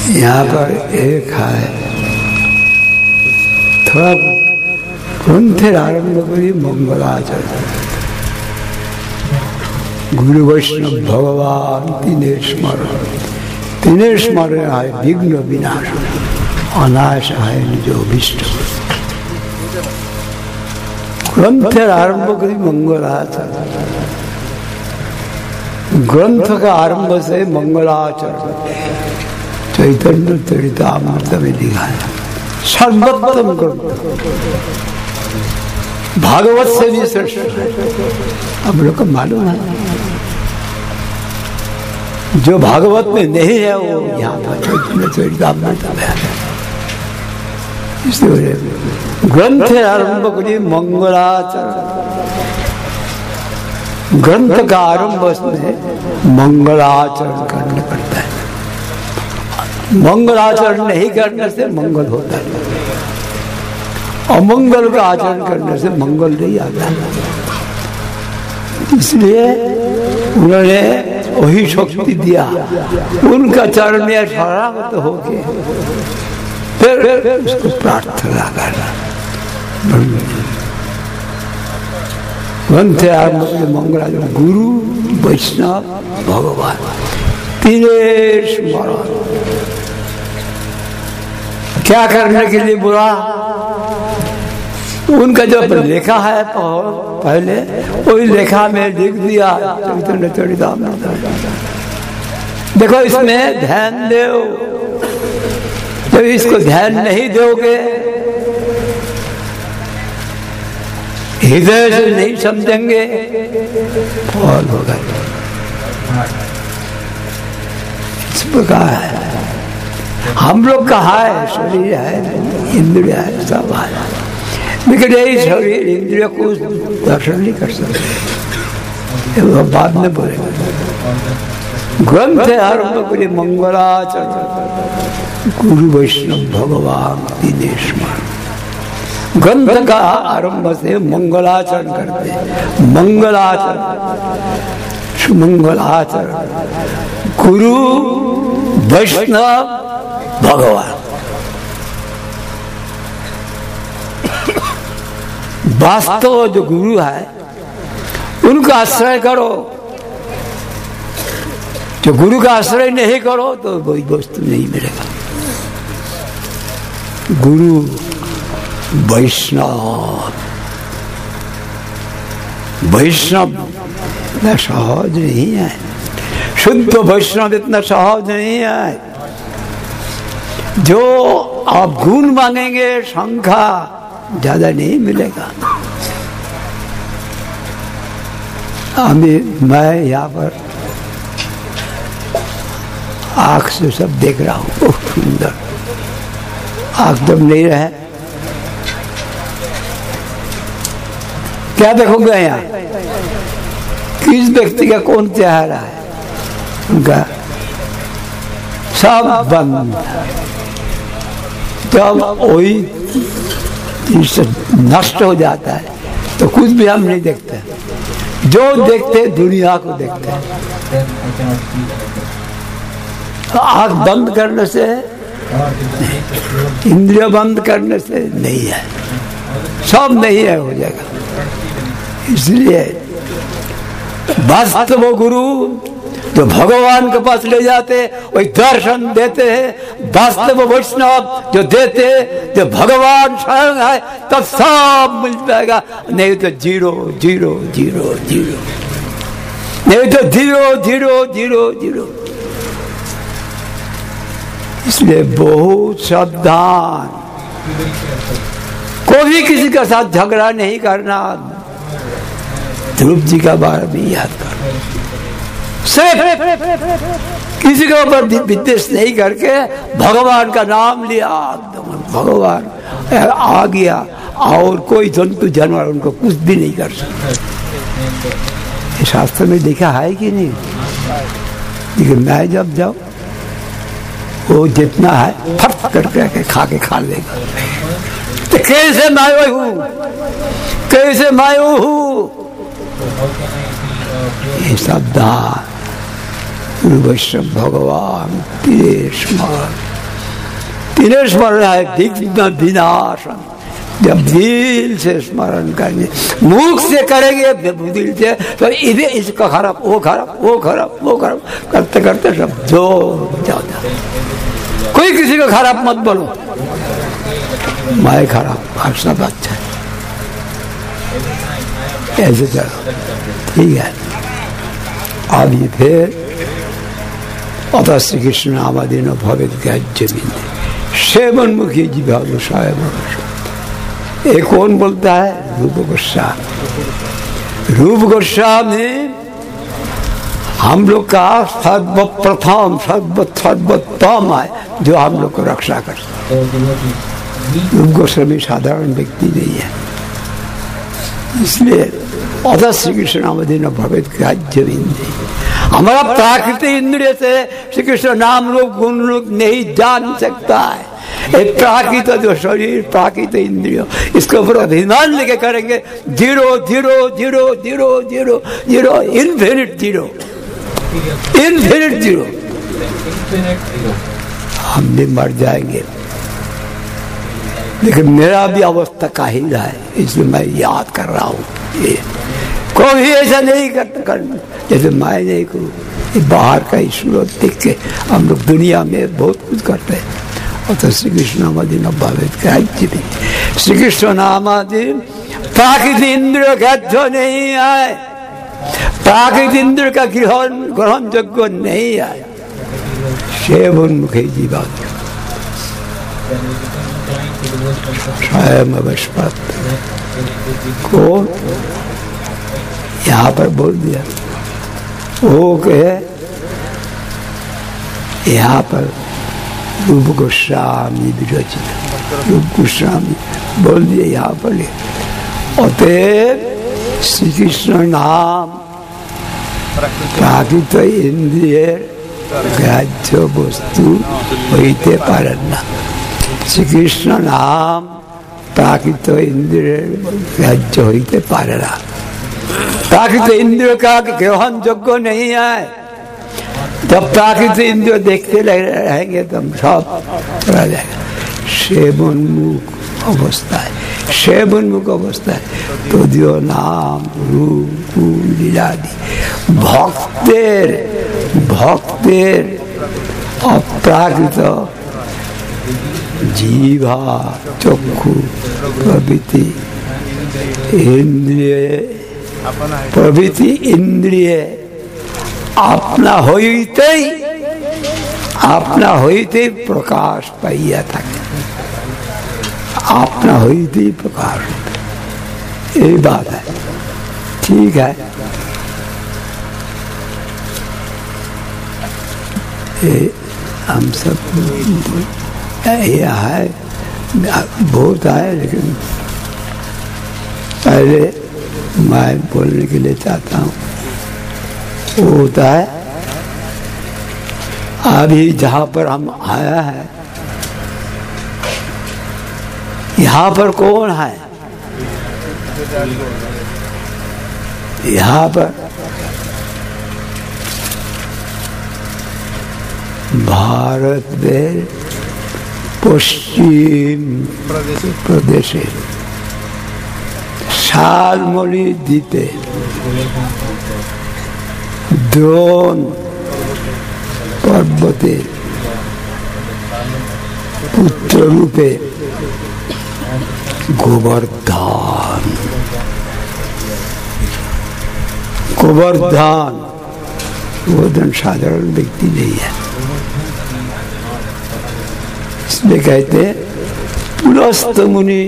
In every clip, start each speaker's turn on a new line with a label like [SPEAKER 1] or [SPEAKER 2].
[SPEAKER 1] यहाँ पर एक है थोड़ा ग्रंथेर आरम्भ करी मंगलाचरण गुरु वैष्णव भगवान तीनेर स्मरण है विघ्न विनाश अनाश है निज अभिष्ट ग्रंथेर आरम्भ करी मंगलाचरण ग्रंथ का आरंभ से मंगलाचरण चैतन्य चरितामृत में लिखा है सर्वोत्तम ग्रंथ भागवत से भी श्रेष्ठ है। हम लोग को मालूम है जो भागवत में नहीं है वो यहाँ पर चैतन्य चरितामृत में है। इसलिए ग्रंथ आरंभ करिए मंगलाचरण ग्रंथ का आरंभ में मंगलाचरण करना पड़ता है। मंगलाचरण नहीं करने से मंगल होता है, अमंगल का आचरण करने से मंगल नहीं आता। इसलिए उन्होंने वही शक्ति दिया उनका चरण में शरणागत होके फिर उसको प्रार्थना करना। ग्रंथ आरंभ मंगलाचरण गुरु वैष्णव भगवान तीनेर स्मरण। क्या करने के लिए बुरा उनका जो लेखा है पहले वही लेखा में लिख दिया चैतन्य चरितामृत। देखो इसमें ध्यान दो, जब इसको ध्यान नहीं दोगे हृदय से नहीं समझेंगे फल होगा। इस प्रकार है हम लोग का है शरीर है इंद्रिय है सब है लेकिन यही शरीर इंद्रिय को दर्शन नहीं कर सकते बाद में बोलेंगे। ग्रंथ आरंभ करिए मंगलाचरण गुरु वैष्णव भगवान तीनेर स्मरण। ग्रंथ का आरंभ से मंगलाचरण करते मंगलाचरण सुमंगलाचरण गुरु वैष्णव भगवान। वास्तव जो गुरु है उनका आश्रय करो। जो गुरु का आश्रय नहीं करो तो वही वस्तु नहीं मिलेगा। गुरु वैष्णव वैष्णव इतना सहज नहीं है, शुद्ध वैष्णव इतना सहज नहीं है। जो आप गुण मांगेंगे संख्या ज्यादा नहीं मिलेगा। मैं यहाँ पर आँख से सब देख रहा हूँ, बहुत सुंदर आँख जब नहीं रहे क्या देखोगे यहाँ? किस व्यक्ति का कौन चेहरा है? उनका सब बंद। जब वही नष्ट हो जाता है तो कुछ भी हम नहीं देखते। जो देखते दुनिया को देखते हैं। आँख बंद करने से इंद्रिय बंद करने से नहीं है, सब नहीं है हो जाएगा। इसलिए वास्तव गुरु जो भगवान के पास ले जाते वही दर्शन देते हैं। वास्तव वैष्णव जो देते जो भगवान स्वयं है तब सब मिल जाएगा, नहीं तो जीरो जीरो जीरो जीरो, नहीं तो जीरो जीरो जीरो जीरो। इसलिए बहुत सावधान, कोई भी किसी के साथ झगड़ा नहीं करना। ध्रुव जी का बारे में याद कर, सिर्फ किसी के ऊपर विद्वेष नहीं करके भगवान का नाम लिया, भगवान आ गया और कोई जंतु जानवर उनको कुछ भी नहीं कर सकता। शास्त्र में लिखा है कि नहीं? लेकिन मैं जब जाऊं वो जितना है फट करके खा लेगा। तो कैसे मायो हूँ, कैसे मायो हूँ? ये शब्द गुरु वैष्णव भगवान तीनेर स्मरण। इन्हें स्मरण है विघ्न विनाशन। जब दिल से स्मरण करेंगे, मुख से करेंगे दिल से, तो इधर इसका खराब, वो खराब, वो खराब, वो खराब करते करते सब जो जाता। कोई किसी का खराब मत बोलो, मैं खराब और सब अच्छा है, ऐसे करो, ठीक है। अभी फिर अतः श्री कृष्ण नामादीन भवेद जमीन सेवन मुखी जीवा एक कौन बोलता है? रूप गोस्वामी। रूप गोस्वामी हम लोग का सर्वप्रथम सर्वोत्तम है, जो हम लोग को रक्षा करता है। रूप गोस्वामी साधारण व्यक्ति नहीं है, इसलिए अतः श्री कृष्ण नामादीन भवेद जमीन। हमारा प्राकृतिक इंद्रिय से श्री कृष्ण नाम रूप गुण रूप नहीं जान सकता है। एक प्राकृत जो शरीर प्राकृत इंद्रिय, इसके ऊपर अभिमान लेके करेंगे zero zero zero zero zero zero infinite zero, infinite zero, हम भी मर जाएंगे। लेकिन मेरा भी अवस्था काहिल है, इसलिए मैं याद कर रहा हूँ। ये कोई ऐसा नहीं करता जैसे मैं नहीं करूँ। बाहर का ईश्वर देख के हम लोग दुनिया में बहुत कुछ करते हैं। और तो श्री कृष्ण नामादीन भवेद ग्राह्य भी। श्री कृष्ण नामादीन प्राकृतिक इंद्रिय ग्राह्य नहीं है, प्राकृतिक इंद्र का ग्रहण योग्य नहीं है। सेवोन्मुखे जीवा स्वयं अवस्पत को यहाँ पर बोल दिया। वो कहे यहाँ पर रूप गोस्वामी विरचित, रूप गोस्वामी बोल दिया यहाँ पर। अतएव श्री कृष्ण नाम प्राकृत इंद्रिय ग्राह्य वस्तु होते पारे ना। श्री कृष्ण नाम प्राकृत इंद्रिय ग्राह्य होते पारे ना। प्राकृत इंद्रिय का ग्रहण योग्य नहीं है। जब प्राकृत इंद्रिय देखते रहेंगे तो हम सब रह जाएगा। सेवोन्मुख अवस्था है, सेवोन्मुख अवस्था है। तो जो नाम रूप लीलादि भक्तेर भक्तेर अप्राकृत जीवा चक्षु प्रभृति इंद्रिय प्रभृति इंद्रिय अपना होते प्रकाश पाइया था। अपना होते प्रकाश, ये बात है, ठीक है। ये हम सब यह है, बहुत है, लेकिन पहले मैं बोलने के लिए चाहता हूँ। वो होता है अभी जहाँ पर हम आया है, यहाँ पर कौन है? यहाँ पर भारत में पश्चिम प्रदेश शालमली द्वीपे द्रोण पर्वते पुत्र रूपे गोवर्धन गोवर्धन साधारण व्यक्ति नहीं है। इसलिए कहते पुलस्त मुनि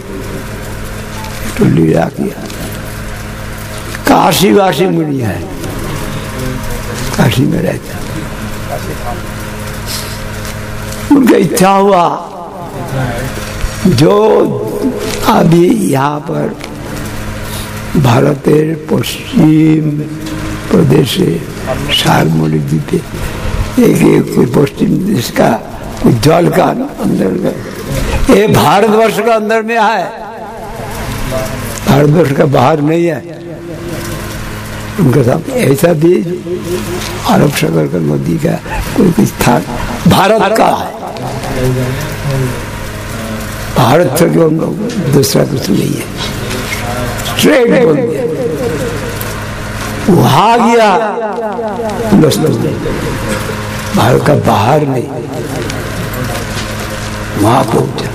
[SPEAKER 1] तो लीला किया। काशीवासी मुनि है, काशी में रहता। उनका इच्छा हुआ जो अभी यहाँ पर भारतेर पश्चिम प्रदेश शालमली द्वीपे एक पश्चिम देश का जल का अंदर, ये भारतवर्ष का अंदर में है, भारतवर्ष का बाहर नहीं है। उनके सामने ऐसा भी अरब सागर का नदी का कोई स्थान भारत का है। भारत से जो हम लोग दूसरा कुछ नहीं है, स्ट्रेट बोल दिया। वहां गया भारत का बाहर नहीं, वहां पहुंचा।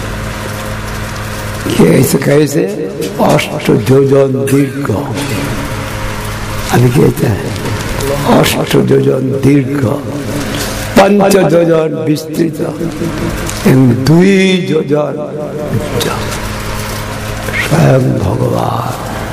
[SPEAKER 1] कैसे कैसे अष्ट योजन दीर्घ, अभी कहता है अष्ट योजन दीर्घ, पंच योजन विस्तृत, दुई योजन उच्च। स्वयं भगवान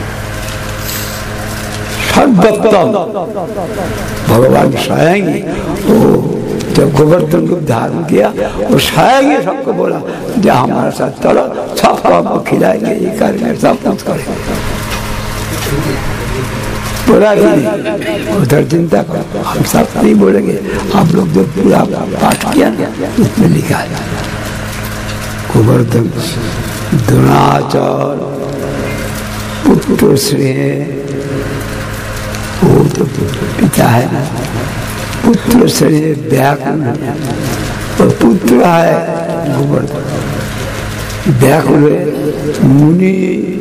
[SPEAKER 1] सर्वोत्तम भगवान स्वयं ही, वो जब गोवर्धन रूप धारण किया वो स्वयं ही सबको बोला जो हमारे साथ चलो, सबको हमको खिलाएंगे, ये करेंगे, सब कुछ करेंगे। बोला कि नहीं, उधर चिंता करो, हम सब नहीं बोलेंगे। आप लोग जो पूरा पाठ किया उसमें लिखा है गोवर्धन द्रोणाचार्य पुत्र श्री, वो तो पिता है ना, पुत्र श्री व्याकुल, और पुत्र है गोवर्धन। व्याकुल मुनि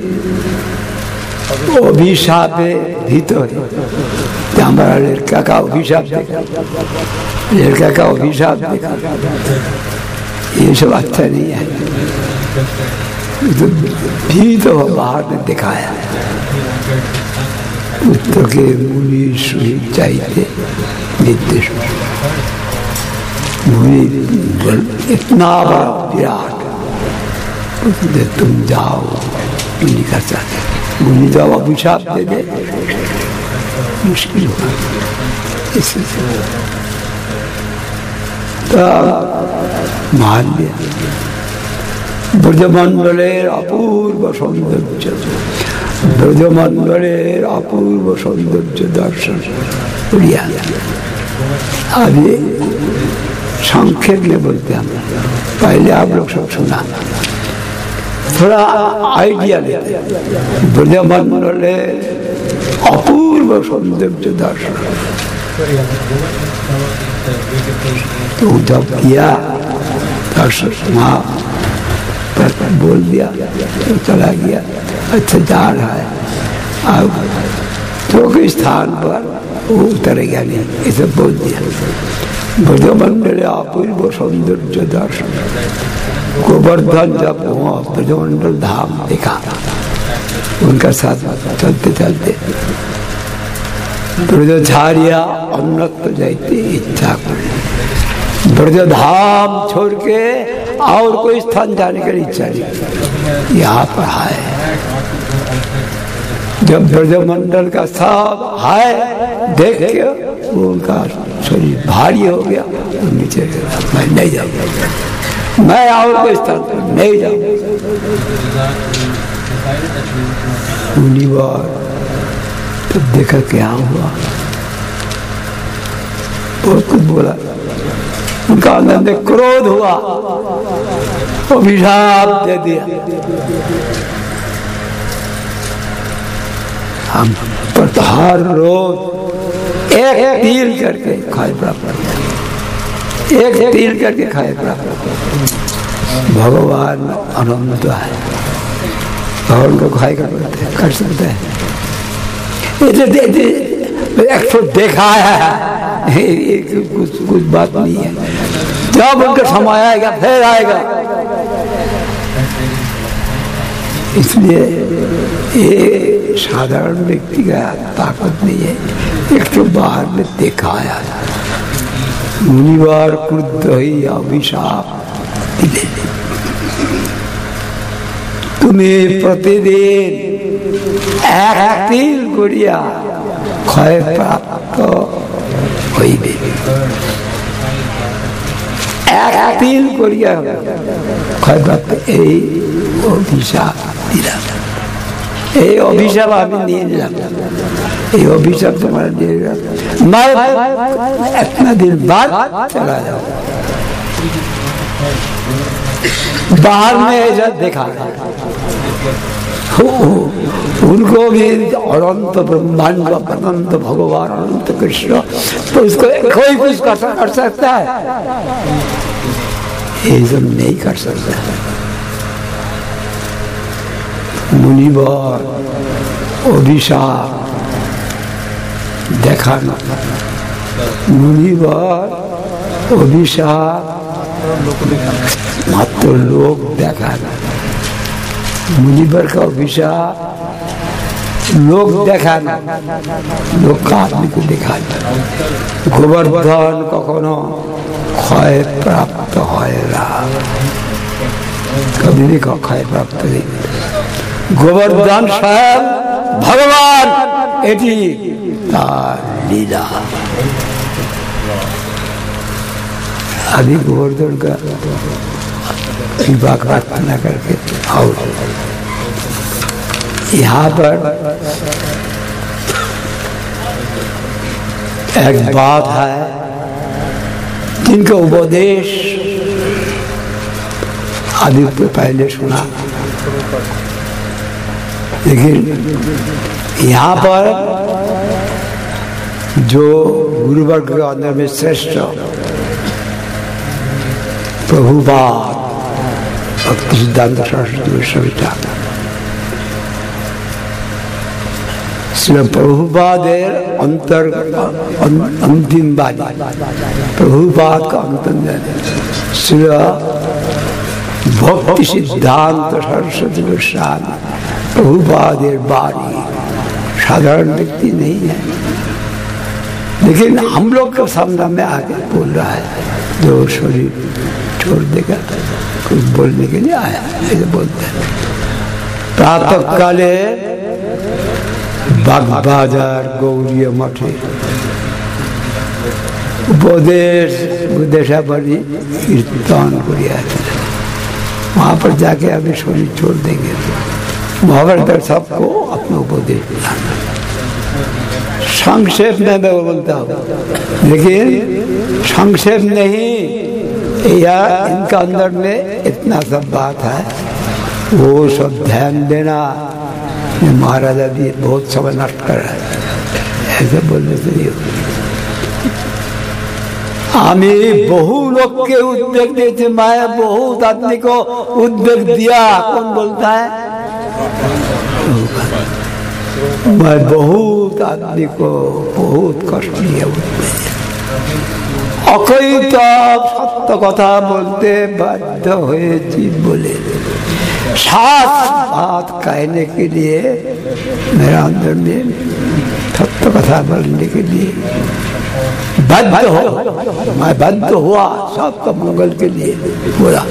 [SPEAKER 1] अभिशाप भीतर, हमारा लड़का का अभिशाप देखा, लड़का का अभिशाप देखा, ये सब अच्छा नहीं है। तो भी तो बाहर ने दिखाया पुत्र के मुनि सुई चाहिए नित्य, मुनि इतना बड़ा विराट, तुम जाओ नहीं कर सकते। मुनि जब अभिशाप दे दे मुश्किल होगा। मान लिया ब्रजमंडलेर अपूर्व सौंदर्य, ब्रजमंडलेर अपूर्व सौंदर्य दर्शन किया। अब ये संक्षेप में बोलते हैं, पहले आप लोग सब सुना, थोड़ा आइडिया लेते। ब्रजमंडले अपूर्व सौंदर्य दर्शन, तो जब किया दर्शन वहाँ बोल दिया तो चला गया। अच्छा जा रहा है, अब तो के स्थान पर वो उतरेगा नहीं, इसे बोल दिया। ब्रजमंडले अपूर्व सौंदर्य दर्शन, गोवर्धन जब वहाँ ब्रजमंडल धाम देखा, उनका साथ चलते चलते ब्रजधारिया अन्यत्र जाते इच्छा कर, ब्रज धाम छोड़ के और कोई स्थान जाने की इच्छा नहीं, यहाँ पर है। जब ब्रजमंडल का सब है देख के उनका शरीर भारी हो गया, नीचे मैं नहीं जाऊंगा, मैं और कोई स्थान पर नहीं जाऊंगा। तो देखा क्या हुआ, बहुत कुछ बोला। उनका अंदर में क्रोध हुआ, अभिशाप दे दिया। हम पर हर रोज एक तीर करके खाए प्राप्त, एक तीर करके खाए प्राप्त। भगवान अनंत है, भगवान को खाए कर सकते हैं। एक तो देखा है, कुछ बात नहीं है। जब उनका समय आएगा फिर आएगा, इसलिए ये साधारण व्यक्ति का ताकत नहीं है। एक तो बाहर में दिखाया, मुनिवार क्रुद्ध ही अभिशाप, तुम्हें प्रतिदिन एक तीर गुड़िया क्षय प्राप्त হইবে, এক তিল করিয়া ক্ষয় প্রাপ্ত। এই অভিশাপ দিলাম, এই অভিশাপ আমি নিয়ে নিলাম, এই অভিशाप तुम्हारा दे रहा, मैं इतना दिन बाद चला जाऊं। बाहर में ऐसा देखा उनको भी अनंत ब्रह्मांड अनंत भगवान अनंत कृष्ण, तो उसको कोई कुछ कर सकता है? ये सब नहीं कर सकता। मुनिवर अभिशाप देखाना, मुनिवर अभिशाप मात्र लोग देखाना, मुनिवर का अभिशाप लोग देखाना, लोक का आदमी को दिखाना। गोवर्धन कखनो क्षय प्राप्त होएगा, कभी भी क्षय प्राप्त नहीं। गोवर्धन स्वयं भगवान, एटी लीला। अभी गोवर्धन का विवाह प्रार्थना करके और यहाँ पर एक बात है, जिनका उपदेश आदि पहले सुना, लेकिन यहाँ पर जो गुरुवर्ग के अंदर में श्रेष्ठ प्रभुपाद भक्ति सिद्धांत सरस्वती गोस्वामी श्री प्रभुपादेर अंतर अंतिम बाणी, प्रभुपाद का अंतिम श्री भक्ति सिद्धांत सरस्वती गोस्वामी प्रभुपादेर बाणी साधारण व्यक्ति नहीं है, लेकिन हम लोग के सामने में आगे बोल रहा है। जो शरीर छोड़ देगा कुछ बोलने के लिए आया, ऐसे बोलते हैं। प्रातः काले बागबाजार गौरी मठे उपदेशा बड़ी कीर्तन करिया, वहां पर जाके अभी शरीर छोड़ देंगे। महाभारत सबको अपना उपदेश दिलाना, संक्षेप में मैं बोलता हूँ, लेकिन संक्षेप नहीं, या इनका अंदर में इतना सब बात है, वो सब ध्यान देना। महाराज अभी बहुत समय नष्ट कर रहा है, ऐसे बोलने से नहीं। हमें बहु लोग के उद्वेग देते, मैं बहुत आदमी को उद्वेग दिया। कौन बोलता है? मैं बहुत आदमी को बहुत कष्ट दिया। अकई तब सत्य कथा बोलते बाध्य हुए जीव बोले, सात बात कहने के लिए मेरा अंदर में सत्य कथा बोलने के लिए बाध्य हो, मैं बाध्य हुआ सबका मंगल के लिए बोला।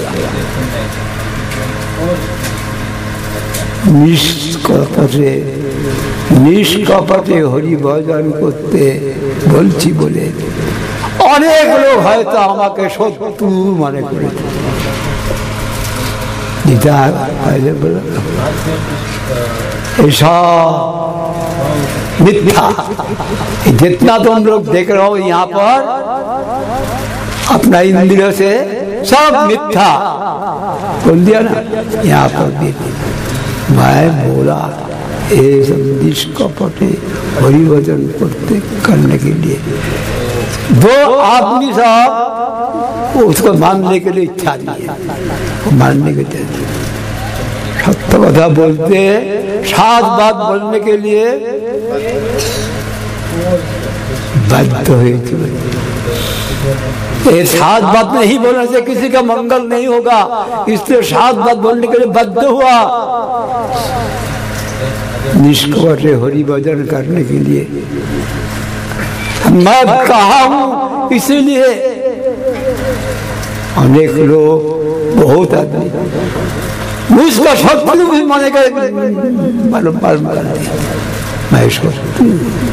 [SPEAKER 1] निष्कपटे हरि भजन करते बोलছি বলে অনেক লোক হয়তো আমাকে শত্রু মনে করেছে। गीता पहले बोला ऐसा मिथ्या, जितना तुम लोग देख रहे हो यहाँ पर अपना इंद्रियों से सब मिथ्या बोल दिया ना। यहाँ पर भी मैं बोला ये सब निष्कपटे हरिभजन करते करने के लिए दो आदमी साहब उसको मानने के लिए इच्छा नहीं है, मानने के लिए सत्य कथा बोलते, सात बात बोलने के लिए बाध्य हुए। ये सात बात नहीं बोलने से किसी का मंगल नहीं होगा, इसलिए सात बात बोलने के लिए बाध्य हुआ। निष्कपटे हरि भजन करने के लिए मैं कहा हूं, इसीलिए अनेक लोग बहुत आदमी मुझका शत्रु भी माने का मालूम मैं शत्रु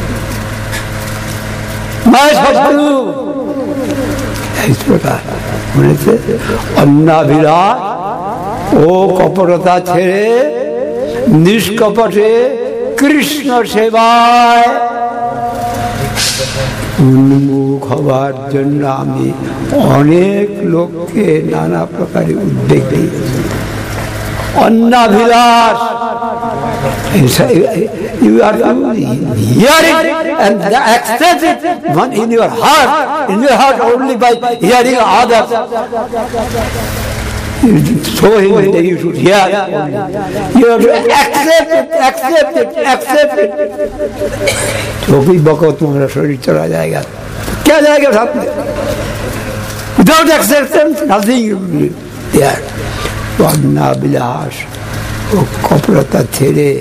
[SPEAKER 1] इस प्रकार बोले थे। अन्नाभिलाष ओ कपटता छेड़े निष्कपटे कृष्ण सेवाय उन्मुख हवार जन्य आमी अनेक लोग के नाना प्रकार उद्वेग दिए। अन्नाभिलाष You are to hear it and accept it in your heart only by hearing others. You show him that you should hear. You have to accept it. तो भी बको तुम्हारा शरीर चला जाएगा, क्या जाएगा साथ में? Without acceptance, nothing will be there. वरना विलास वो कपड़ता ছেড়ে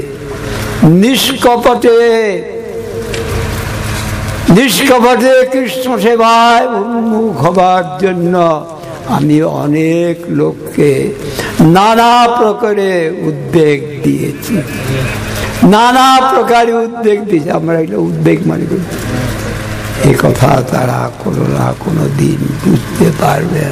[SPEAKER 1] নিষ্কপটে কৃষ্ণ সেবায় উন্মুখ হবার জন্য আমি অনেক লোককে নানা প্রকারে উদ্বেগ দিয়েছি, নানা প্রকারে উদ্বেগ দিয়েছি। আমরা এগুলো উদ্বেগ মানে করি, এ কথা তারা কোনো না কোনো দিন বুঝতে পারবেন।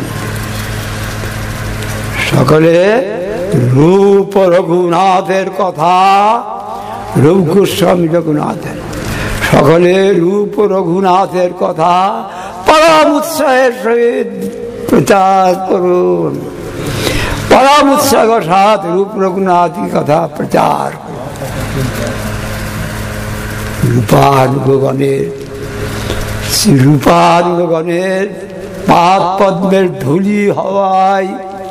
[SPEAKER 1] সকলে রূপ রঘুনাথের কথা, রূপ গোস্বামী রঘুনাথের, সকলে রূপ রঘুনাথের কথা পরম উৎসাহের সহিত প্রচার করুন। পরম উৎসাহের সাথে রূপ রঘুনাথের কথা প্রচার রূপানুগণের পাদ পদ্মের ধুলি হওয়ায়,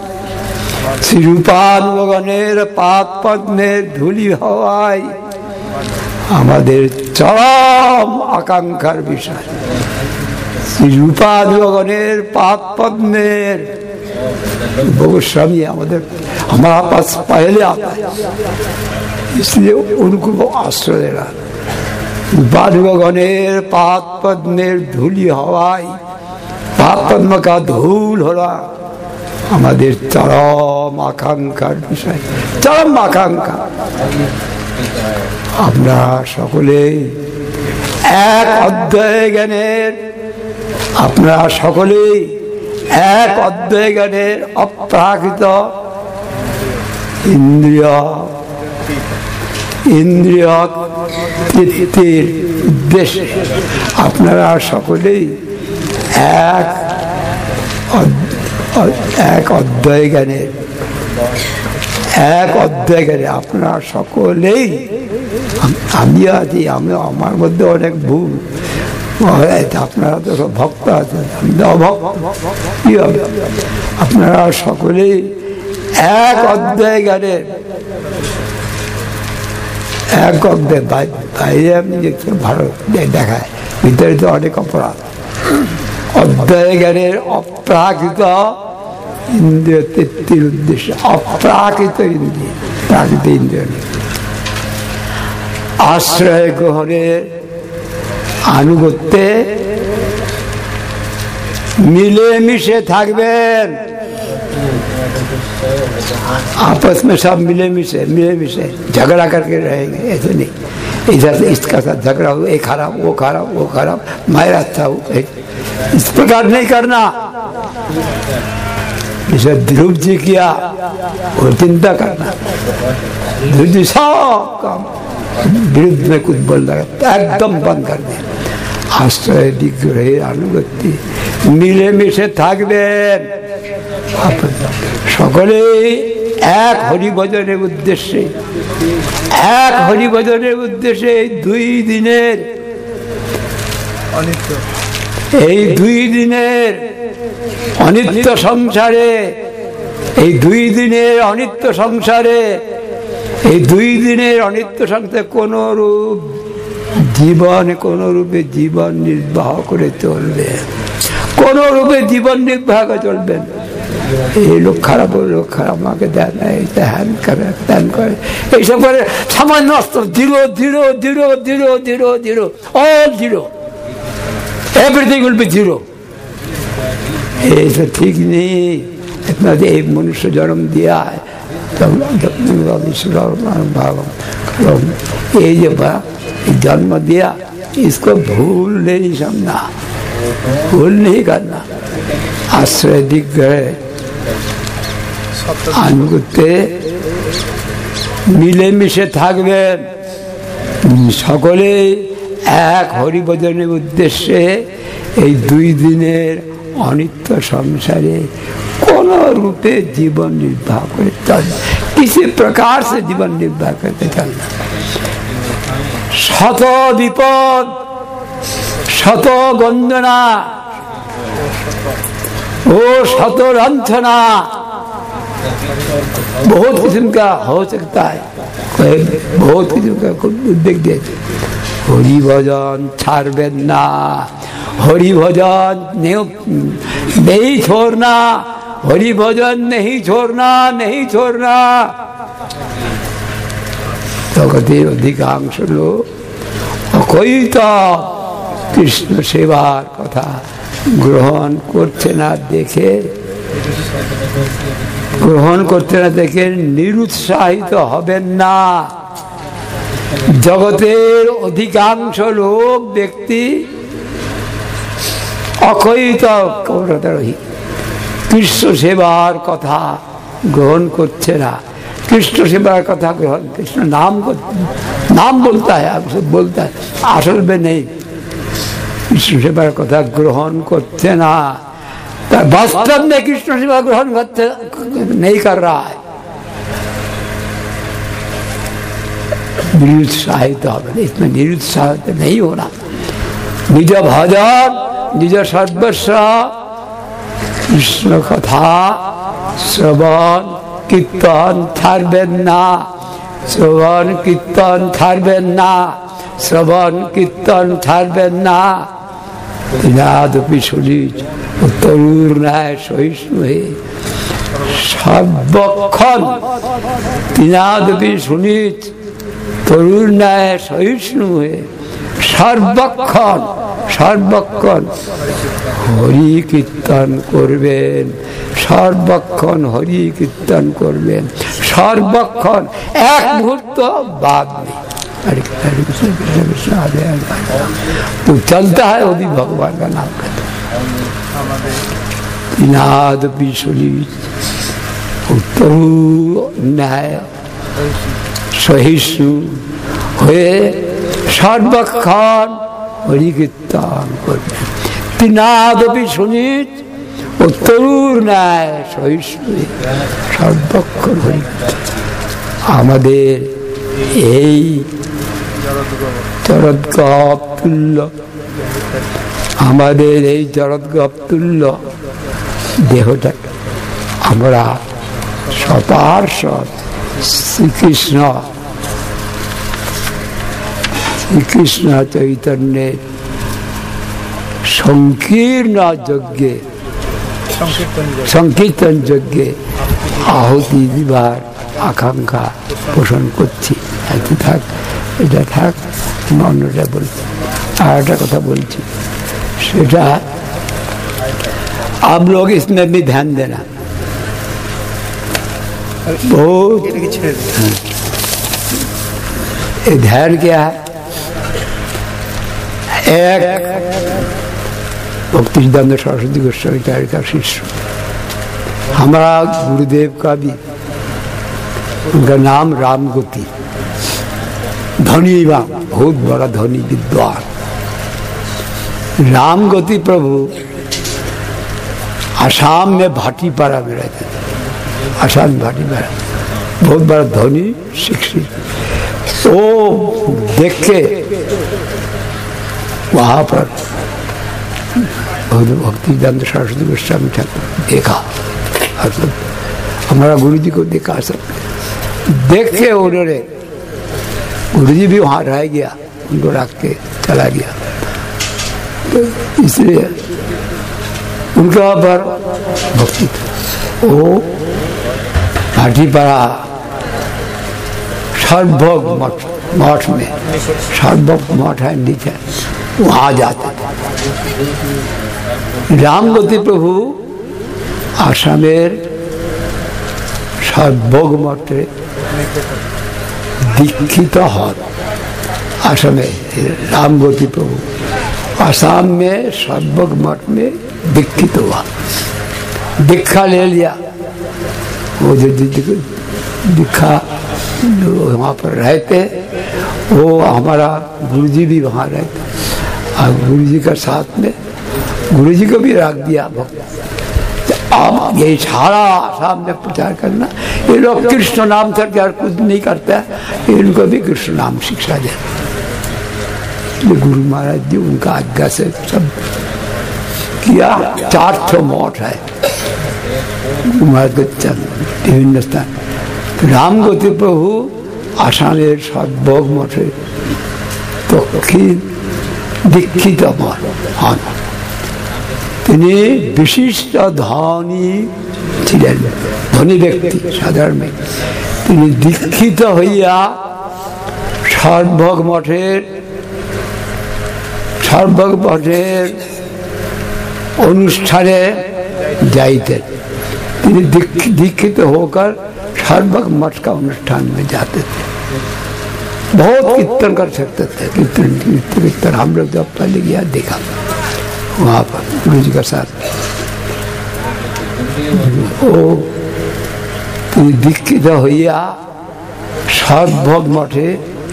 [SPEAKER 1] শ্রীরূপানুগণের পাদ পদ্মের ধুলি হওয়ায় আমাদের চরম আকাঙ্ক্ষার বিষয়। श्रीरूपानुगणेर पाद पद्मेर गोस्वामी हमारा पास पहले आता है, इसलिए उनको वो आश्रय देना। रूपानुगणेर पाद पद्मेर धूलि हवाई, पाद पद्म का धूल होला हमारे चरम आकांक्षार विषय, चरम आकांक्षा। আমরা সকলে এক অধ্যায় জ্ঞানের, আপনারা সকলেই এক অধ্যায় জ্ঞানের অপ্রাকৃত ইন্দ্রিয় তৃপ্তির উদ্দেশ্যে আপনারা সকলেই এক অধ্যায় জ্ঞানের, এক অধ্যায় জ্ঞানে আপনারা সকলেই, আমি আছি, আমি আমার মধ্যে অনেক ভুল, আপনারা তো সব ভক্ত আছেন, আমি তো অভক্ত, কি হবে? আপনারা সকলেই এক অধ্যায় জ্ঞানের, এক অধ্যায় বাইরে আপনি দেখতে ভালো দেখায়, ভিতরে তো অনেক অপরাধ। অধ্যায় জ্ঞানের অপ্রাকৃত ইন্দ্রিয় তৃপ্তির উদ্দেশ্যে, অপ্রাকৃত ইন্দ্রিয়, প্রাকৃত ইন্দ্রিয় आश्रय ग्रहणे आनुगत्ये मिले मिशे थाकबेन, आपस में सब मिले मिशे झगड़ा करके रहेंगे, ऐसे नहीं। इधर से इसका साथ झगड़ा हो, एक खराब वो खराब वो खराब, मैं अच्छा हूँ, इस प्रकार नहीं करना। जैसे ध्रुव जी किया वो चिंता करना, ध्रुव जी सब काम विरुद्ध में कुछ बोल रहा एकदम बंद कर दे। आश्रय दिग्रह अनुगत्य मिले मिशे थाकबेन, सकले एक हरिभजনের उद्देश्य, एक हरिभजনের उद्देश्य दुई दिनेर, এই দুই দিনের অনিত্য সংসারে, এই দুই দিনের অনিত্য সংসারে, এই দুই দিনের অনিত্য সংসারে কোন রূপ জীবন, কোন রূপে জীবন নির্বাহ করে চলবে, কোন রূপে জীবন নির্বাহ করে চলবেন। এই লোক খারাপ, ওই লোক খারাপ, আমাকে দেয় না, এইটা হ্যান করে ত্যান করে, এইসব করে সামান্য zero zero zero zero zero zero, all zero, everything will be zero. ऐसा ठीक नहीं, इतना एक मनुष्य जन्म दिया है ये जब जन्म दिया, इसको भूल नहीं समझना, भूल नहीं करना। आश्रय दिग्रह अनुगत्ये मिले मिशे थाकबेन, सकले एक हरिभजনের উদ্দেশ্যে এই দুই দিনের অনিত্য সংসারে কোন कोन रूपे जीवन निर्वाह करे चलना, किसी प्रकार से जीवन निर्वाह करते चलना। शत विपद शत गंजना ओ शत रंथना, बहुत किस्म का हो सकता है, बहुत किस्म का उद्वेग देते। हरि भजन छाड़बेन ना, हरि भजन नहीं छोड़ना, हरि भजन नहीं छोड़ना, नहीं छोड़ना। तो कहते अधिकांश लोग कोई तो कृष्ण सेवार कथा ग्रहण करते ना देखे, ग्रहण करते ना देखे निरुत्साहित हबेन ना। जगतेर अधिकांश लोक व्यक्ति अकहित रही कृष्ण सेवार कथा ग्रहण करते ना। कृष्ण सेवार कथा ग्रहण, कृष्ण नाम बोलता है, आपसे बोलता है, असल में नहीं। कृष्ण सेवार कथा ग्रहण करते ना, वास्तव में कृष्ण सेवा ग्रहण नहीं कर रहा है। निरुत्साहित हो, इसमें निरुत्साहित नहीं होना। निज भजन निज सर्वस्व कृष्ण कथा श्रवण कीर्तन छाड़बेन ना, श्रवण कीर्तन छाड़बेन ना, श्रवण कीर्तन छाड़बेन ना। तरुर नाय सहिष्णु है सर्वक्षण, तीनादपि सुनित तरुर नाय सहिष्णु है सर्वक्षण सर्वक्षण हरि कीर्तन करबेन, सर्वक्षण हरि कीर्तन करबेन, सर्वक्षण एक मुहूर्त बाद में। हरे कृष्ण कृष्ण कृष्ण हरे हरे तो चलता है, वो भी भगवान का नाम करता है। नाद पिछली न्याय सहिष्णु हुए सर्वक्षण हरि कीर्तन करबेन। तीनादपि सुनित तरुर न्याय सहिष्णु सर्वक्षण हरि আমাদের এই জড়ৎগপ তুল্য, আমাদের এই জড়ৎগপ তুল্য দেহটা আমরা সপার্শ্বদ শ্রীকৃষ্ণ চৈতন্যের সংকীর্ণ যজ্ঞে সংকীর্তন যজ্ঞে আহুতি দিবার আকাঙ্ক্ষা পোষণ করছি। থাক, এটা থাক, অন্যটা বলছি। আর একটা কথা বলছি, সেটা आप लोग इसमें भी ध्यान देना। बहुत ध्यान क्या है, एक भक्तिसिद्धांत सरस्वती गोस्वामी का शिष्य, हमारा गुरुदेव का भी, उनका नाम रामगति, धनी राम, बहुत बड़ा धनी विद्वान रामगति प्रभु आसाम में भाटीपारा में रहते थे। आसाम में भाटीपारा बहुत बड़ा धनी शिक्षित, तो देख के वहाँ पर भक्तिसिद्धांत सरस्वती गोस्वामी ठाकुर देखा, हमारा गुरु जी को देखा। सब देख के उन्होंने, गुरु जी भी वहाँ रह गया, उनको रख के चला गया। तो इसलिए उनका पर भक्ति वो भाटीपारा सर्वभोग मठ में, सर्वभोग मठ है नीचे, वहाँ जाते थे। रामगति प्रभु आसामेर सर्वभोग मठे दीक्षित हन। आसामे रामगति प्रभु आसाम में सर्वभोग मठ में दीक्षित हुआ, दीक्षा ले लिया। वो जो दीक्षा वहाँ पर रहते, वो हमारा गुरुजी भी वहाँ रहते, और गुरुजी का साथ में गुरुजी को भी रख दिया। अब ये सारा सामने प्रचार करना। ये लोग कृष्ण नाम से प्यार कुछ नहीं करता, इनको भी कृष्ण नाम शिक्षा दे। गुरु महाराज जी उनका आज्ञा से सब किया। 400 मठ है विभिन्न स्थान। रामगति प्रभु आसामेर सद्भोग मठे दक्षिण दीक्षित हन। তিনি বিশিষ্ট ধনী ছিলেন, ধনী ব্যক্তি সাধারণ ব্যক্তি। তিনি দীক্ষিত হইয়া সর্বভোগ মঠের অনুষ্ঠানে যাইতেন। তিনি दीक्षित होकर सर्वभोग मठ का अनुष्ठान में जाते थे। बहुत कीर्तन कर सकते थे, कीर्तन हम लोग जब पहले गया देखा वहाँ पर गुरु जी का साथ। वो दीक्षित হইয়া সর্বভোগ মঠে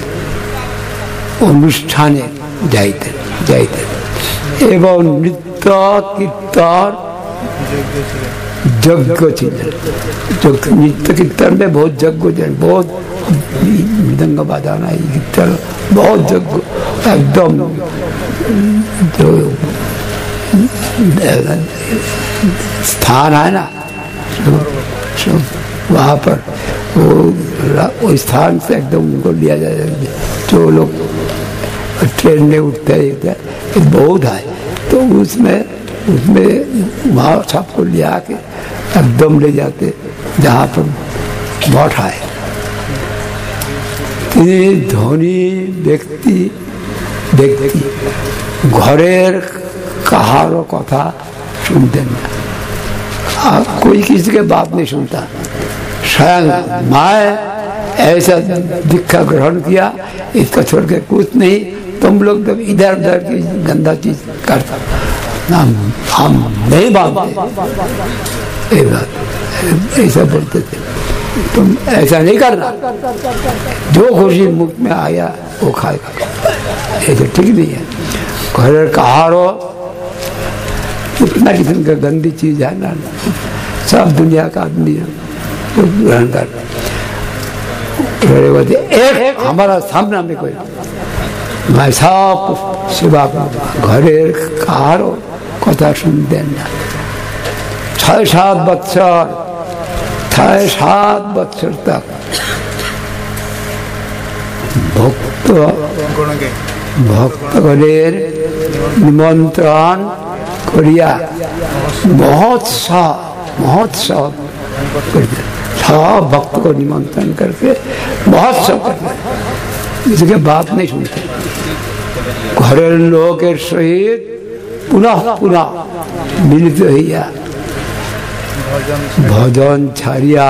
[SPEAKER 1] অনুষ্ঠানে যাইতেন এবং নৃত্য কীর্তন যজ্ঞ ছিলেন। नृत्य कीर्तन में बहुत यज्ञ थे, बहुत मृदंग बजाना, कीर्तन बहुत यज्ञ, एकदम जो स्थान है ना वहाँ पर वो स्थान से एकदम उनको लिया जाए। जो लोग ट्रेन में उठते हैं बहुत है, तो उसमें वहाँ सबको लिया के एकदम ले जाते जहाँ पर मठ है। धनी व्यक्ति घरेर कहारो कथा सुनते ना, कोई किसी के बात नहीं सुनता। स्वयं मैं ऐसा दीक्षा ग्रहण किया, इसका छोड़ के कुछ नहीं। तुम लोग जब इधर उधर की गंदा चीज करता हम नहीं मानते, ऐसा बोलते थे। तुम ऐसा नहीं करना, जो खुशी मुख में आया वो खाएगा, ऐसा ठीक नहीं है। घर कहारो कितना किस्म का गंदी चीज है ना, सब दुनिया का आदमी ग्रहण कर। एक हमारा सामना में कोई मैं सब सेवा घरे कहारो कथा सुनते ना। 6-7 बच्चर तक भक्तगणेर निमंत्रण करिया महोत्सव सब भक्त को निमंत्रण करके महोत्सव करते, इसके बात नहीं सुनते। घरेर लोकेर सहित पुनः मिलित हइया भजन छाड़िया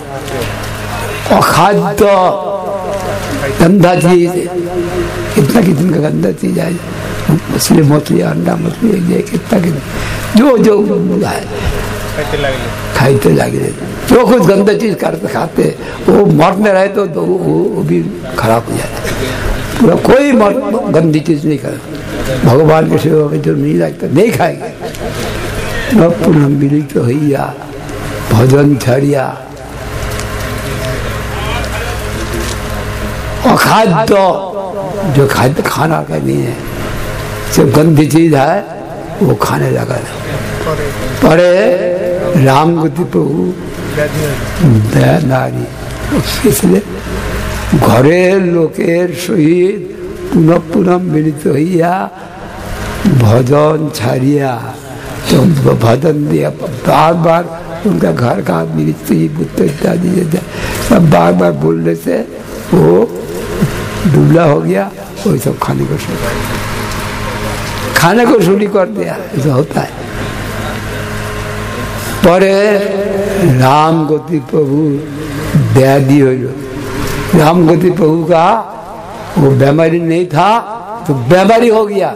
[SPEAKER 1] अखाद्य गंदा चीज, कितना का गंदा चीज है, मछली अंडा मछली कितना जो खाते लगे, जो कुछ गंदा चीज खाते वो मर में रहे तो वो भी खराब हो जाता। पूरा कोई गंदी चीज नहीं करे, भगवान के सेवा में जो नहीं लगता नहीं खाएंगे। पुनः मिलित हइया भजन छाड़िया अखाद्य, जो खाद्य खाना का नहीं है, सिर्फ गंदी चीज है वो खाने लगा। पढ़े रामगति प्रभु नारी, इसलिए घरे लोकेर सहित पुनः मिलित हइया भजन छाड़िया, तो भजन दिया बार उनका घर का मिलित बुद्ध इत्यादि सब बार बोलने से वो दुबला हो गया, वही सब खाने को शुरू कर दिया। ऐसा होता है। परे रामगति प्रभु व्याधि हो, रामगति प्रभु का वो बीमारी नहीं था तो बीमारी हो गया,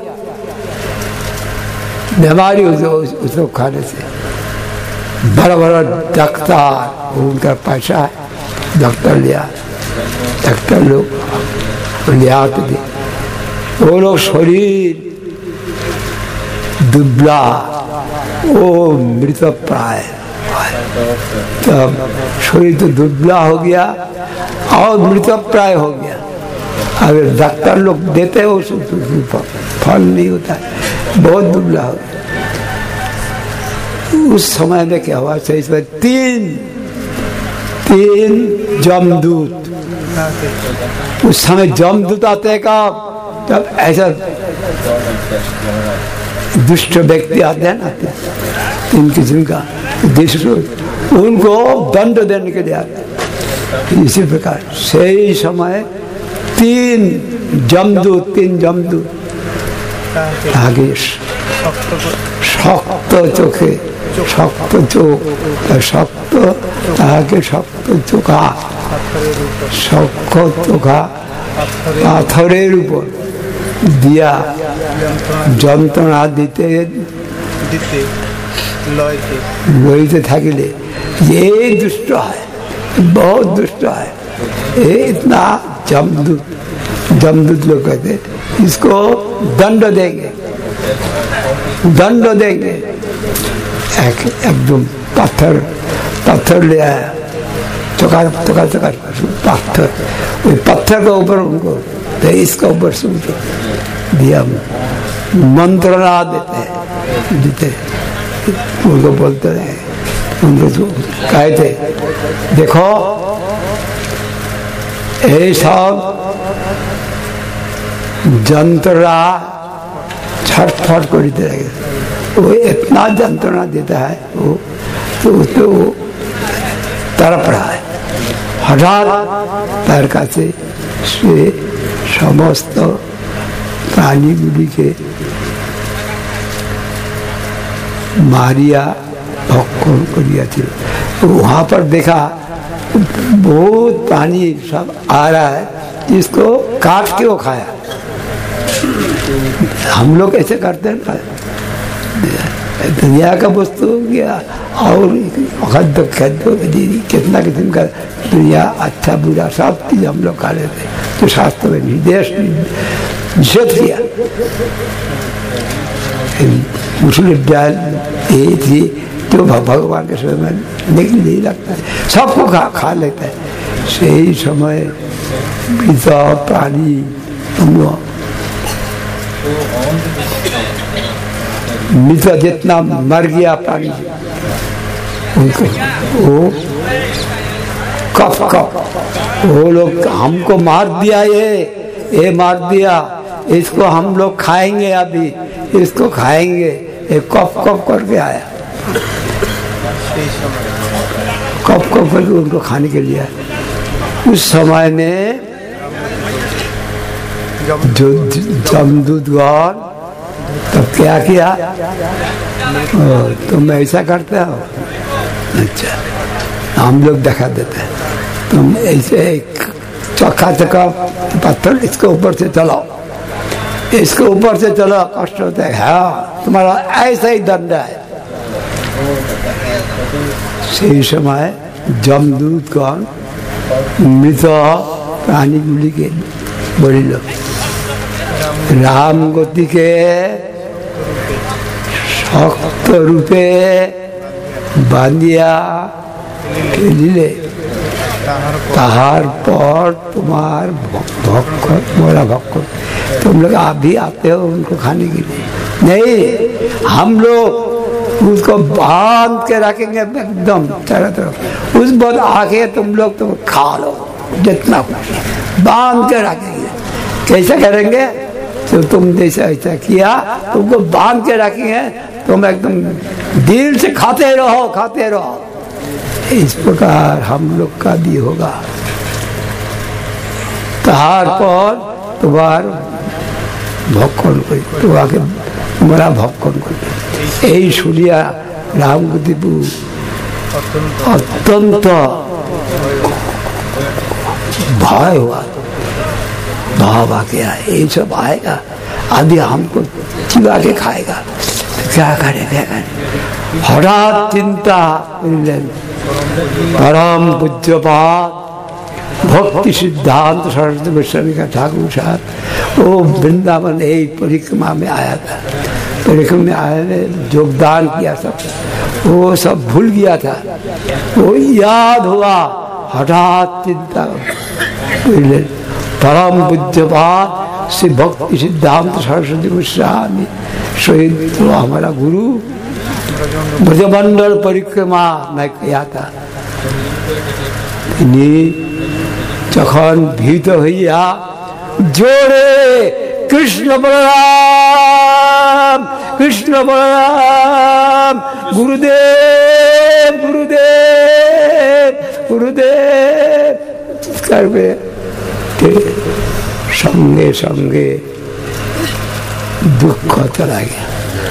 [SPEAKER 1] बीमारी उसको खाने से। बड़ा डॉक्टर, उनका पैसा है, डॉक्टर लिया, डॉक्टर लोग ले आते थे, वो लोग शरीर दुबला, वो मृत प्राय तब शरीर तो दुबला हो गया और मृतप्राय हो गया। अगर डॉक्टर लोग देते हो फल नहीं होता, बहुत दुबला हो गया। उस समय में क्या हुआ, सही समय तीन जमदूत, उस समय जमदूत आते का, तब ऐसा दुष्ट व्यक्ति आते हैं ना, तीन किस्म का, उनको दंड देने के लिए आते। इसी प्रकार सही समय तीन जमदूत आगे शक्त चोखे, शक्त चोख, शक्त आगे शक्त चोखा, शक्त चोखा पाथरेर ऊपर दिया যন্ত্রণা দিতে লইতে থাকিলে, ये दुष्ट है, बहुत दुष्ट है, ये इतना जमदूत लोग कहते, इसको दंड देंगे। एकदम पत्थर ले आया, चौका पत्थर, वही पत्थर के ऊपर उनको इसका ऊपर सुन दिया, मंत्रणा देते उनको बोलते रहे, उनको कहते देखो ये सब जंत्रणा छटफट करते रहे, वो इतना जंत्रणा देता है, वो तो तड़प रहा है। हठात पैर का से समस्त प्राणीगुली के मारिया भक्षण करिया थी। वहां पर देखा बहुत पानी सब आ रहा है, इसको काट के वो खाया। हम लोग ऐसे करते हैं ना, दुनिया का वस्तु हो गया और खाद्य कितना किस्म का दुनिया, अच्छा बुरा सब चीज हम लोग खा लेते, तो शास्त्र में निषेध किया। मुस्लिम डाल थी तो भगवान के समय में नहीं लगता है, सबको खा लेता है। सही समय प्राणी मित्र जितना मर गया प्राणी, उनको वो कफ वो लोग हमको मार दिया, ये मार दिया, इसको हम लोग खाएंगे, अभी इसको खाएंगे, ये कफ करके आया, कफ करके उनको खाने के लिए। उस समय में जो जमदूतगण तब क्या किया, तुम ऐसा करते हो, अच्छा हम लोग दिखा देते हैं, तुम ऐसे चौका पत्थर इसके ऊपर से चलाओ, इसके ऊपर से चलो, कष्ट होता है, हाँ तुम्हारा ऐसा ही दंड है। सही समय जमदूतगण मृत प्राणीगुली के बड़ी लोग राम गति के शक्त रूपे बांधिया दिले, ताहार पर तुम्हार भक्कर बोला भक्कर, तुम लोग आप भी आते हो उनको खाने के लिए, नहीं हम लोग उसको बांध के रखेंगे एकदम चारों तरफ, उस बाद आके तुम लोग तुम खा लो जितना बांध के रखेंगे। कैसा करेंगे, तो तुम जैसा ऐसा किया तुमको बांध के रखेंगे, तुम एकदम दिल से खाते रहो। इस प्रकार हम लोग का भी होगा, ताहार पर तुम्हार भक्षण करी, तुम्हारे बड़ा भक्षण करी। এই শুনিয়া রামগতিপু অত্যন্ত भय हुआ, भाव आ गया, ये सब आएगा आदि हमको चिबा के खाएगा, क्या करे। हठात चिंता परम पूज्यपाद भक्ति सिद्धांत सरस्वती गोस्वामी का ठाकुर साहब, वो वृंदावन यही परिक्रमा में आया था, परिक्रमा में आया ने योगदान किया सब, वो सब भूल गया था, वो याद हुआ हठात चिंता। परम पूज्यपाद श्री भक्ति सिद्धांत सरस्वती गोस्वामी शहीद तो हमारा गुरु ब्रजमंडल परिक्रमा में किया था। যখন ভীত হইয়া জোরে কৃষ্ণ বলরাম কৃষ্ণ বলরাম গুরুদেব গুরুদেব গুরুদেব করবে, সঙ্গে সঙ্গে दुख चला गया।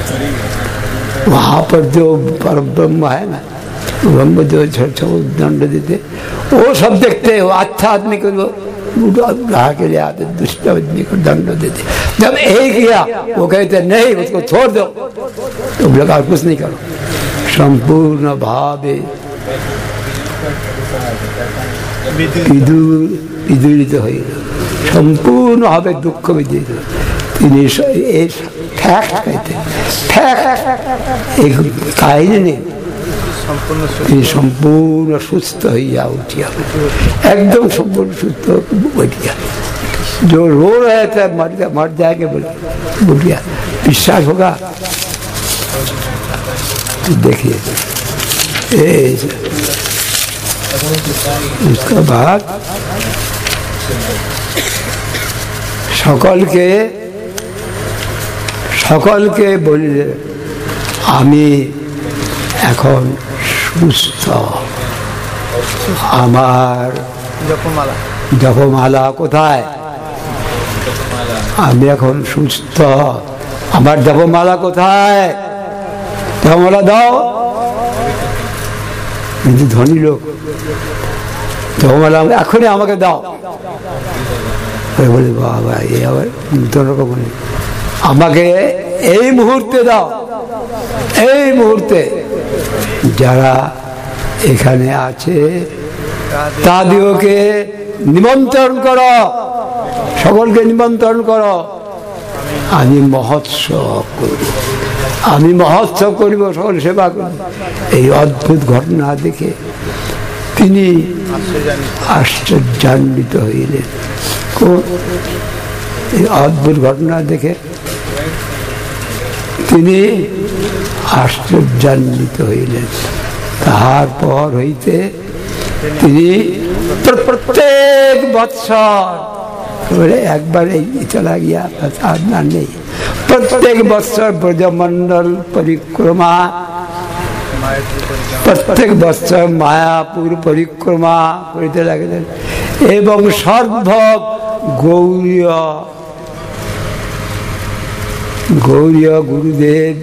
[SPEAKER 1] वहां पर जो परब्रह्म है ना, ब्रह्म जो दंड देते वो सब देखते, वो अच्छा आदमी को ग्रह के लिए आते, दुष्ट आदमी को दंड देते। जब एक किया वो कहते नहीं उसको छोड़ दो, तो लगा कुछ नहीं करो, संपूर्ण भावे विदुरित हो संपूर्ण भावे दुख विदित। फैक्ट कहते एक काहिनी संपूर्ण सुस्त हुआ उठिया, एकदम संपूर्ण सुस्त बैठ गया। जो रो रहे थे मर जाएंगे बोल गया। विश्वास होगा तो देखिए। उसके बाद সকলকে বলিলে আমি এখন সুস্থ, আমার জপমালা কোথায়? আমি এখন সুস্থ, আমার জপমালা কোথায়? জপমালা দাও। কিন্তু ধনী লোক জপমালা এখনই আমাকে দাও বলে, বাবা এ আবার নতুন রকম আমাকে এই মুহূর্তে দাও, এই মুহূর্তে। যারা এখানে আছে তাদেরকে নিমন্ত্রণ করো, সকলকে নিমন্ত্রণ করো, আমি মহোৎসব করব, আমি মহোৎসব করিব, সকল সেবা করব। এই অদ্ভুত ঘটনা দেখে তিনি আশ্চর্যান্বিত হইলেন। এই অদ্ভুত ঘটনা দেখে তিনি আশ্চর্যান্বিত হইলেন। তারপর হইতে তিনি প্রত্যেক বৎসর একবার चला गया साधना नहीं, प्रत्येक बत्सर ब्रजमंडल परिक्रमा, प्रत्येक बत्सर मायापुर परिक्रमा करते लगलेन एवं सर्वभोग गौरीय गुरुदेव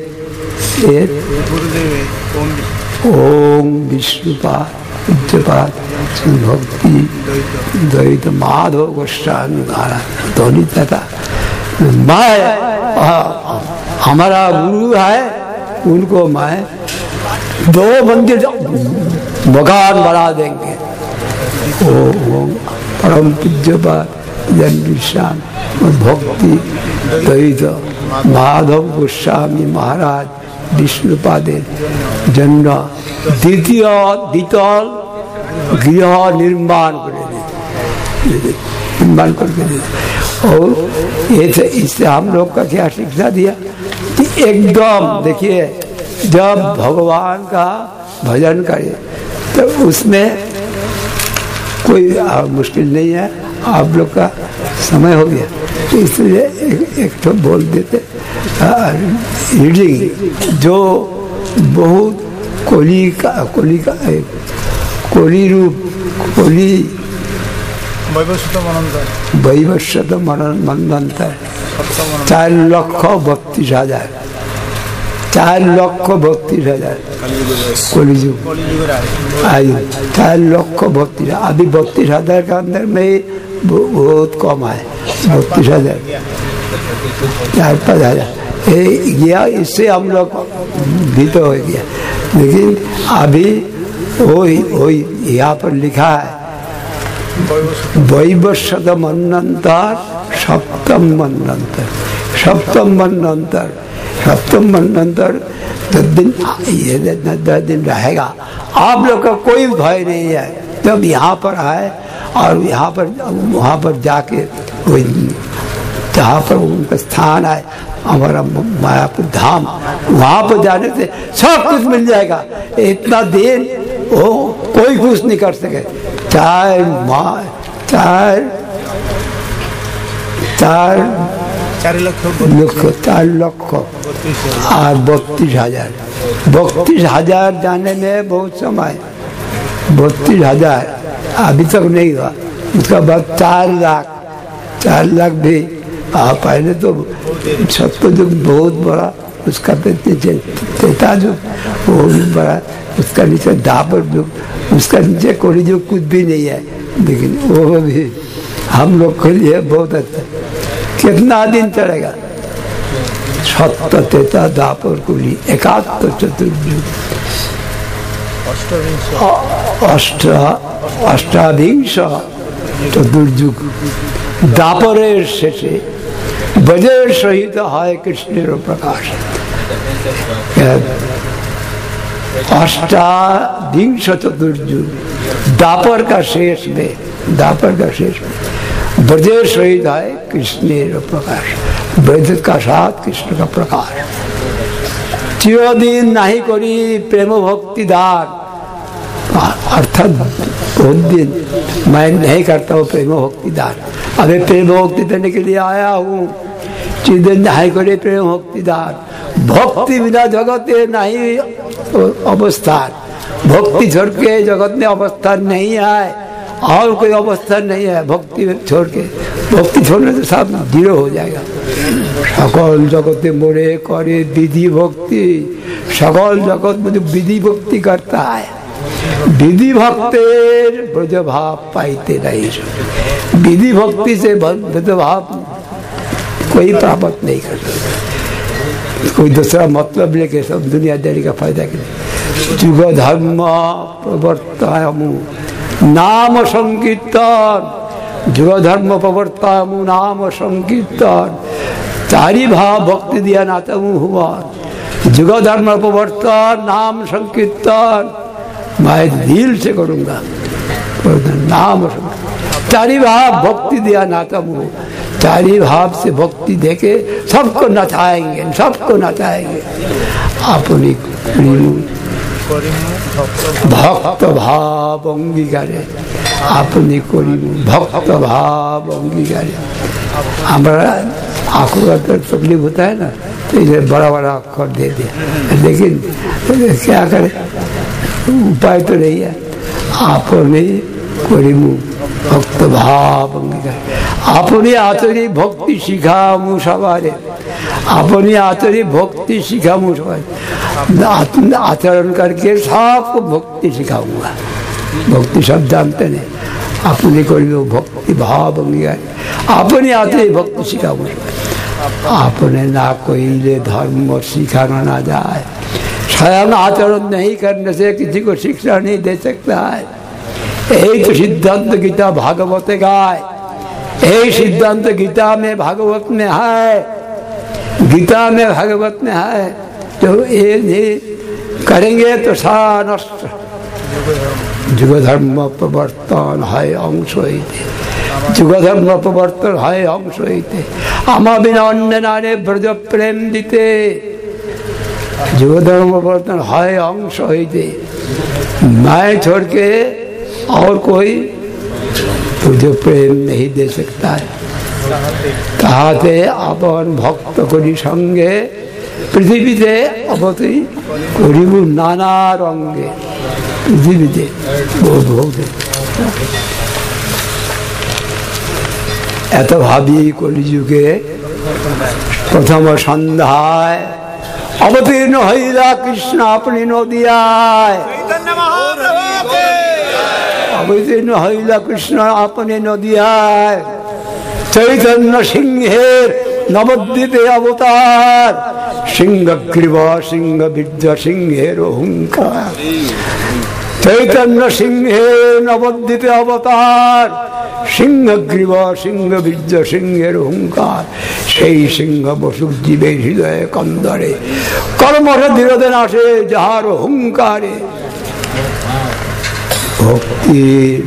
[SPEAKER 1] ओम विष्णुपाद पूज्यपाद भक्ति द्वैत माधव गोस्वामी महाराज धोनी तथा मैं हमारा गुरु है, उनको मैं 2 मंदिर मकान बना देंगे। ओम परम पूज्यपाद जन विश्राम भक्ति द्वैत माधव गोस्वामी महाराज विष्णुपादेर जन्म द्वितीय द्वितल गृह निर्माण करके और इससे हम लोग का क्या शिक्षा दिया कि एकदम देखिए, जब भगवान का भजन करे तो उसमें कोई मुश्किल नहीं है। आप लोग का समय हो गया तो इसलिए एक तो बोल देते रीडिंग जो बहुत कोली रूप कोली वैवस्वत मनंतर 4,32,000 4,32,000 कलिजुग आयु 4,32,000। अभी 32,000 के अंदर में बहुत कम है, 32,000 4-5,000 गया। इससे हम लोग भीत हो गया। लेकिन अभी वही यहाँ पर लिखा है वैवस्वत मनंतर सप्तम मनंतर 10 दिन, ये 10 दिन रहेगा। आप लोग का कोई भय नहीं है। जब यहाँ पर आए और यहाँ पर वहाँ पर जाके कोई जहाँ पर उनका स्थान है, हमारा मायापुर धाम, वहाँ पर जाने से सब कुछ मिल जाएगा। इतना दिन वो कोई कुछ नहीं कर सके। चार लक्ष और 32,000 32,000 जाने में बहुत समय, 32,000 अभी तक नहीं हुआ। उसका बाद 4 लाख भी पहले तो सत्युग बहुत बड़ा, उसका तेता जो वो भी बड़ा, उसका नीचे दापर जो, उसका नीचे कोई जो कुछ भी नहीं है, लेकिन वो भी हम लोग के लिए बहुत अच्छा। कितना दिन चलेगा? सत्य तेता दापर कुली एकात्म चतुर्युग अष्टाविंश चतुर्युग दापरेर शेषे बजेर सहित है कृष्णेर प्रकाश। अष्टाविंश चतुर्युग दापर का शेष में ब्रजेर सहित है कृष्णेर प्रकाश। ब्रज का साथ कृष्ण का प्रकाश। चिरदिन नहीं करी प्रेम भक्ति दान, अर्थात बहुत दिन मैं नहीं करता हूँ प्रेम भक्ति दान। अबे प्रेम भक्ति देने के लिए आया हूँ। चिरदिन नहीं करे प्रेम भक्ति दान। भक्ति बिना जगत नहीं अवस्था, भक्ति छोड़ के जगत में अवस्था नहीं है, और कोई अवस्था नहीं है। भक्ति छोड़ के, भक्ति छोड़ने से सब जीरो हो जाएगा। सकल जगते मोरे करे विधि भक्ति, सकल जगत में जो विधि भक्ति करता है, विधि भक्तेर ब्रज भाव पाइते नहीं। विधि भक्ति से ब्रज भाव कोई प्राप्त नहीं कर सकता। कोई दूसरा मतलब लेके सब दुनियादारी का फायदा के लिए जुग धर्म प्रवर्तायमु नाम संकीर्तन, जुग धर्म प्रवर्तायमु नाम संकीर्तन, चारी भाव भक्ति दिया नातमु हुआ। जुग धर्म प्रवर्तन नाम संकीर्तन मैं दिल से करूंगा। नाम चारी भाव भक्ति दिया नातमु, चारी भाव से भक्ति देके सबको नचाएंगे, सबको नचाएंगे। अपनी भक्त भाव अंगीकारे, अपनी भक्त भाव अंगीकारे। हमारा आंखों का तकलीफ होता है ना, तो इसे बड़ा बड़ा अक्षर दे दिया, लेकिन क्या करे, उपाय तो नहीं है। आपने भक्त भाव अंगीकारे, अपनी आचरी भक्ति शिखामु सवारे, अपनी आचरी भक्ति शिखामु सवारे। आचरण करके सबको भक्ति सिखाऊंगा। भक्ति सब जानते नहीं, अपनी करियो भक्ति भाव अंगीकार, अपनी आचरी भक्ति सिखाऊंगा। आपने ना कोई ले धर्म सिखाना ना जाए। स्वयं आचरण नहीं करने से किसी को शिक्षा नहीं दे सकता है। यही तो सिद्धांत गीता भागवत गाय, यही सिद्धांत गीता में भागवत में है, गीता में भागवत में है। तो ये नहीं करेंगे तो सारा नष्ट। जुग धर्म प्रवर्तन है अंश होते, जुग धर्म प्रवर्तन है अंश होते। आमा बिना अन्य नारे ब्रज प्रेम दीते, जुग धर्म प्रवर्तन है अंश होते। मैं छोड़ के और कोई तुझे प्रेम नहीं दे सकता है। कहते अपन भक्त करी संगे पृथ्वीते अवती करिबु नाना रंगे। पृथ्वीते बहुत बहुत एत भावी कलिजुगे प्रथम सन्ध्याय अवतीर्ण हईला कृष्ण अपनी नदियाय। अवतीर्ण हईला कृष्ण अपने नदियाय। चैतन्य सिंहेर नवद्वीपे अवतार, सिंह ग्रीव सिंह विद्य सिंहेर हुंकार। চৈতন্য সিংহে নবদ্বীপে অবতার, সিংহগ্রীব সিংহ বীর্য সিংহের হুঙ্কার, সেই সিংহ বসুক জীবে হৃদয়ে কন্দরে, কর্মরে বিরোধে আসে যাহার হুঙ্কারে। ভক্তি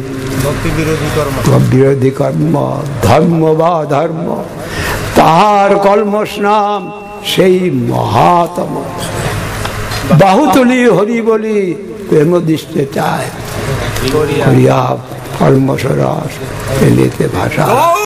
[SPEAKER 1] বিরোধী কর্ম, ধর্ম বা ধর্ম, তাহার কলমস্নাম সেই মহাতম। বাহুতুলি হরি বলি প্রেম দৃষ্টে চায়, কর্মসরস পেলেতে ভাষা।